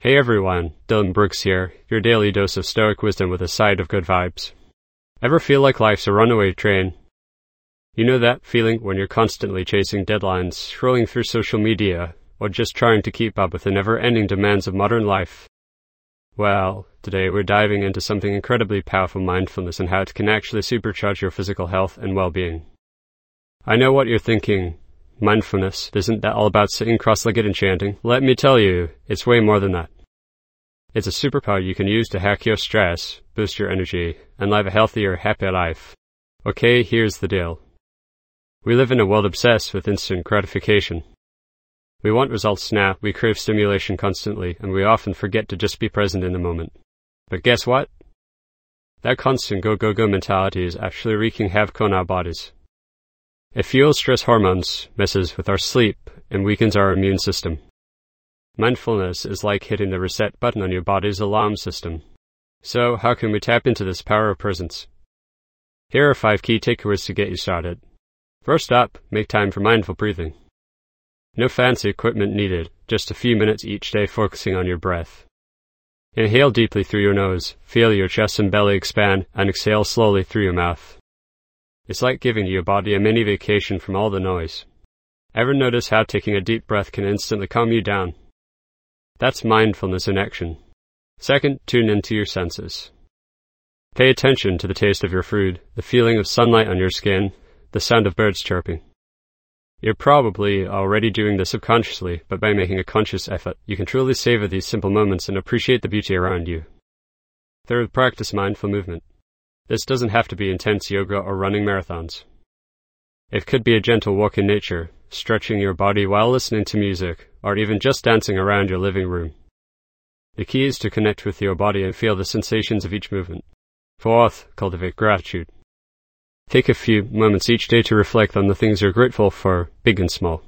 Hey everyone, Dylan Brooks here, your daily dose of stoic wisdom with a side of good vibes. Ever feel like life's a runaway train? You know that feeling when you're constantly chasing deadlines, scrolling through social media, or just trying to keep up with the never-ending demands of modern life? Well, today we're diving into something incredibly powerful, mindfulness, and how it can actually supercharge your physical health and well-being. I know what you're thinking. Mindfulness, isn't that all about sitting cross-legged and chanting? Let me tell you, it's way more than that. It's a superpower you can use to hack your stress, boost your energy, and live a healthier, happier life. Okay, here's the deal. We live in a world obsessed with instant gratification. We want results now, we crave stimulation constantly, and we often forget to just be present in the moment. But guess what? That constant go-go-go mentality is actually wreaking havoc on our bodies. It fuels stress hormones, messes with our sleep, and weakens our immune system. Mindfulness is like hitting the reset button on your body's alarm system. So, how can we tap into this power of presence? Here are 5 key takeaways to get you started. First up, make time for mindful breathing. No fancy equipment needed, just a few minutes each day focusing on your breath. Inhale deeply through your nose, feel your chest and belly expand, and exhale slowly through your mouth. It's like giving your body a mini vacation from all the noise. Ever notice how taking a deep breath can instantly calm you down? That's mindfulness in action. Second, tune into your senses. Pay attention to the taste of your food, the feeling of sunlight on your skin, the sound of birds chirping. You're probably already doing this subconsciously, but by making a conscious effort, you can truly savor these simple moments and appreciate the beauty around you. Third, practice mindful movement. This doesn't have to be intense yoga or running marathons. It could be a gentle walk in nature, stretching your body while listening to music, or even just dancing around your living room. The key is to connect with your body and feel the sensations of each movement. Fourth, cultivate gratitude. Take a few moments each day to reflect on the things you're grateful for, big and small.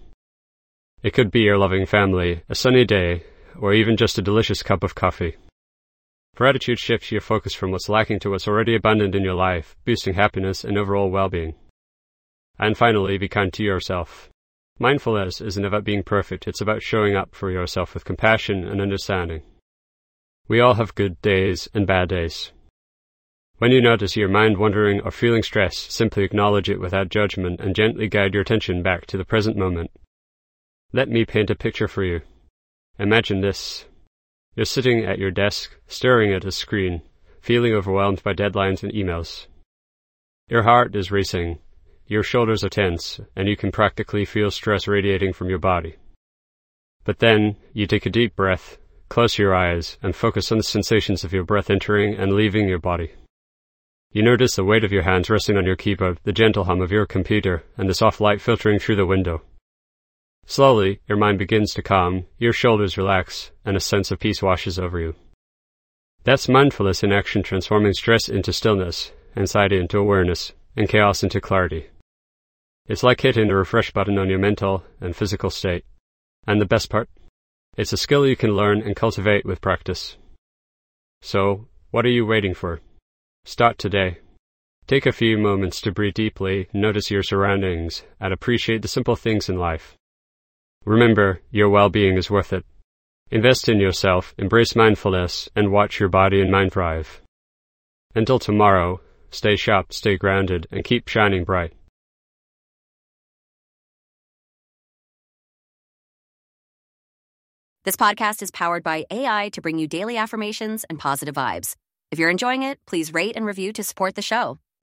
It could be your loving family, a sunny day, or even just a delicious cup of coffee. Gratitude shifts your focus from what's lacking to what's already abundant in your life, boosting happiness and overall well-being. And finally, be kind to yourself. Mindfulness isn't about being perfect, it's about showing up for yourself with compassion and understanding. We all have good days and bad days. When you notice your mind wandering or feeling stressed, simply acknowledge it without judgment and gently guide your attention back to the present moment. Let me paint a picture for you. Imagine this. You're sitting at your desk, staring at a screen, feeling overwhelmed by deadlines and emails. Your heart is racing, your shoulders are tense, and you can practically feel stress radiating from your body. But then, you take a deep breath, close your eyes, and focus on the sensations of your breath entering and leaving your body. You notice the weight of your hands resting on your keyboard, the gentle hum of your computer, and the soft light filtering through the window. Slowly, your mind begins to calm, your shoulders relax, and a sense of peace washes over you. That's mindfulness in action, transforming stress into stillness, anxiety into awareness, and chaos into clarity. It's like hitting the refresh button on your mental and physical state. And the best part? It's a skill you can learn and cultivate with practice. So, what are you waiting for? Start today. Take a few moments to breathe deeply, notice your surroundings, and appreciate the simple things in life. Remember, your well-being is worth it. Invest in yourself, embrace mindfulness, and watch your body and mind thrive. Until tomorrow, stay sharp, stay grounded, and keep shining bright. This podcast is powered by AI to bring you daily affirmations and positive vibes. If you're enjoying it, please rate and review to support the show.